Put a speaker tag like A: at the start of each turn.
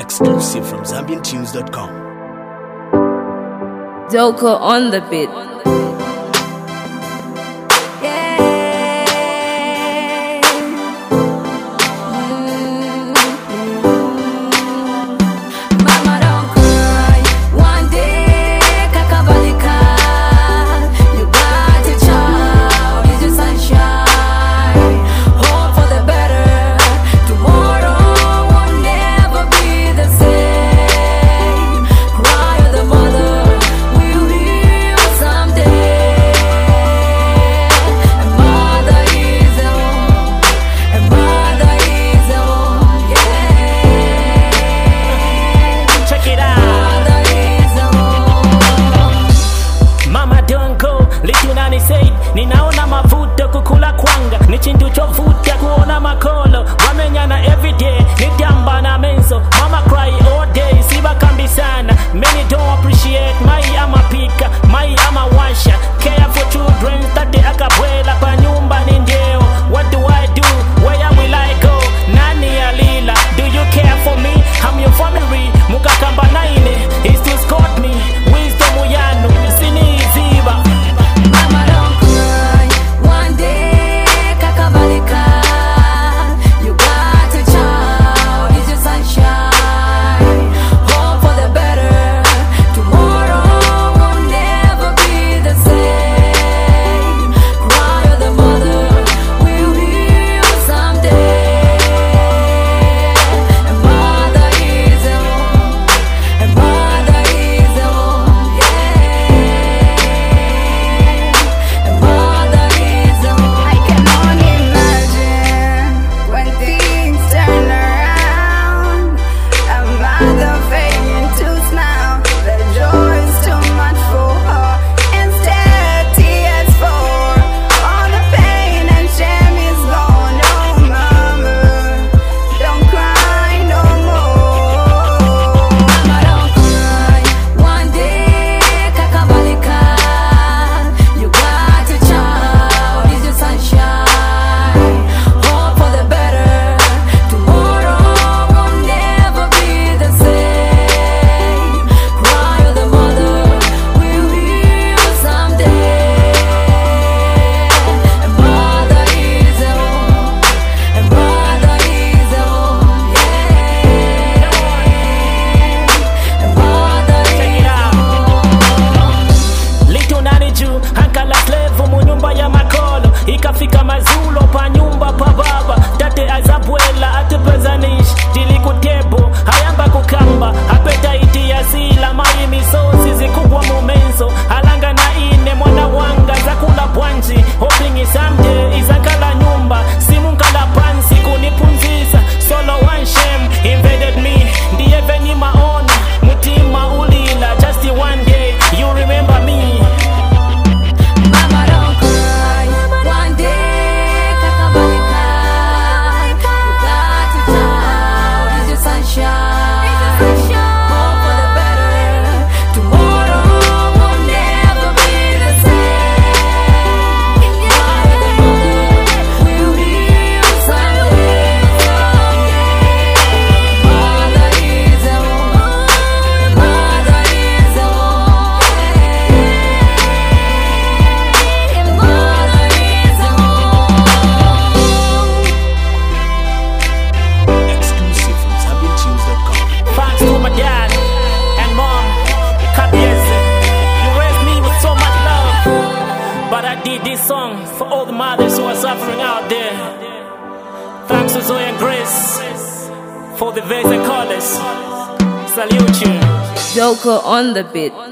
A: Exclusive from ZambianTunes.com.
B: Doko on the beat.
C: Ninaona mavuto kukula kwanga ni chintu chovuta kuona makolo wamenyana everyday nitamba na menso mama cry all day siba kambi sana many don't appreciate mai ama pika mai ama washa care for children tate akabwela pa nyumba ni ndeo what do I do where will I go nani alila do you care for me I'm your family mukakamba naine is to escort me wisdom yanu sini ziba ikafika mazulo pa nyumba pa baba tate azabwela atepezanish tilikutebo hayamba kukamba apeta iti asila mai misozi zikubwa momenso alanga na ine mwana wanga zakula bwanji hoping someday izakala nyumba simunkala pansi kunipunziza solo one shame invaded me ndiye veni maona mutima ulila just one day you remember me. This song for all the mothers who are suffering out there. Thanks to Zoe and Grace for the verse and chorus. Salute you.
B: Doko on the beat.